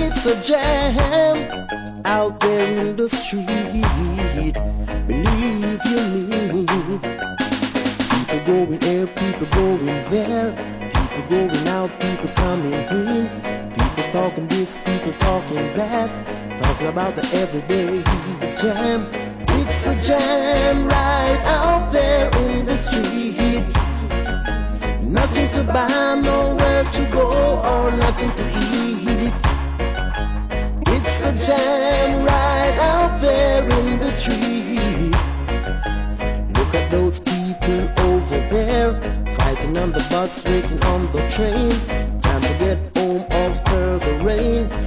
It's a jam out there in the street. Believe you me. People going here, people going there. People going out, people coming in. People talking this, people talking that. Talking about the everyday jam. It's a jam right out there in the street. Nothing to buy, nowhere to go, or nothing to eat. It's a jam right out there in the street. Look at those people over there, fighting on the bus, waiting on the train. Time to get